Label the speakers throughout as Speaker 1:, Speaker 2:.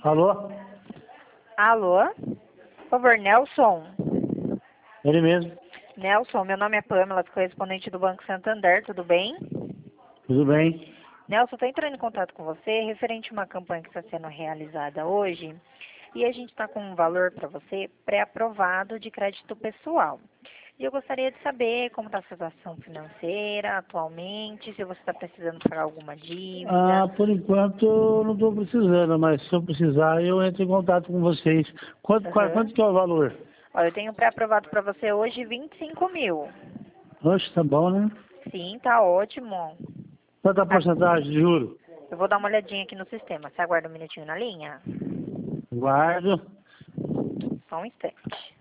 Speaker 1: Alô?
Speaker 2: Alô? Por favor, Nelson.
Speaker 1: Ele mesmo.
Speaker 2: Nelson, meu nome é Pamela, correspondente do Banco Santander, tudo bem?
Speaker 1: Tudo bem?
Speaker 2: Nelson, estou entrando em contato com você referente a uma campanha que está sendo realizada hoje e a gente está com um valor para você pré-aprovado de crédito pessoal. E eu gostaria de saber como está a situação financeira atualmente, se você está precisando pagar alguma dívida.
Speaker 1: Por enquanto eu não estou precisando, mas se eu precisar eu entro em contato com vocês. Quanto
Speaker 2: Aham.
Speaker 1: que é o valor?
Speaker 2: Olha, eu tenho pré-aprovado para você hoje 25 mil.
Speaker 1: Oxe, tá bom, né?
Speaker 2: Sim, tá ótimo.
Speaker 1: Quanta
Speaker 2: Ah,
Speaker 1: porcentagem de juro?
Speaker 2: eu vou dar uma olhadinha aqui no sistema. Você aguarda um minutinho na linha?
Speaker 1: Guardo.
Speaker 2: Só um instante.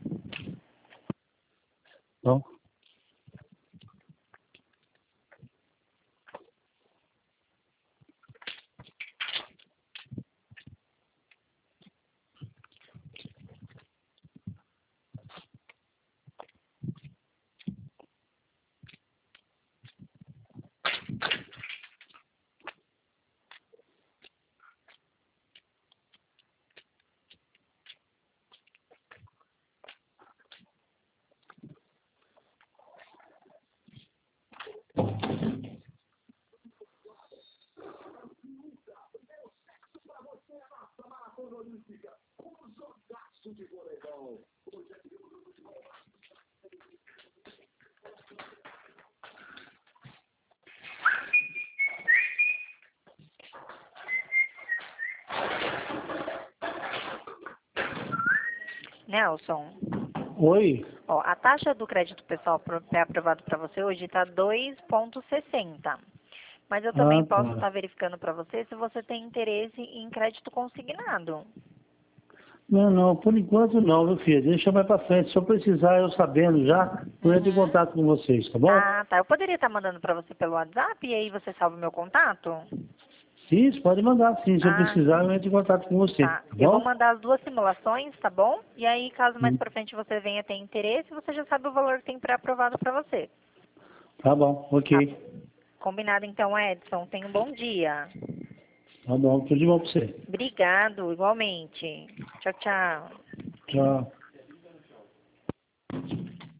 Speaker 1: Bom.
Speaker 2: Nelson,
Speaker 1: Oi?
Speaker 2: ó, a taxa do crédito pessoal pré-aprovado para você hoje está 2,60. Mas eu também posso
Speaker 1: Tá.
Speaker 2: estar verificando para você se você tem interesse em crédito consignado.
Speaker 1: Não, por enquanto não, meu filho. Deixa mais pra frente. Se eu precisar, eu sabendo já, eu entro em
Speaker 2: Uhum.
Speaker 1: contato com vocês, tá bom?
Speaker 2: Ah, tá. Eu poderia estar mandando para você pelo WhatsApp e aí você salva o meu contato?
Speaker 1: Sim, você pode mandar sim. Se eu
Speaker 2: Ah,
Speaker 1: precisar, eu entro em contato com você,
Speaker 2: tá.
Speaker 1: tá
Speaker 2: Eu vou
Speaker 1: bom?
Speaker 2: mandar as duas simulações, tá bom? E aí, caso mais
Speaker 1: Sim.
Speaker 2: pra frente você venha ter interesse, você já sabe o valor que tem pré-aprovado para você.
Speaker 1: Tá bom,
Speaker 2: Tá.
Speaker 1: ok.
Speaker 2: Combinado então, Edson. Tenha um bom dia.
Speaker 1: Tá bom, tudo de bom pra você.
Speaker 2: Obrigado, igualmente. Tchau, tchau.
Speaker 1: Tchau.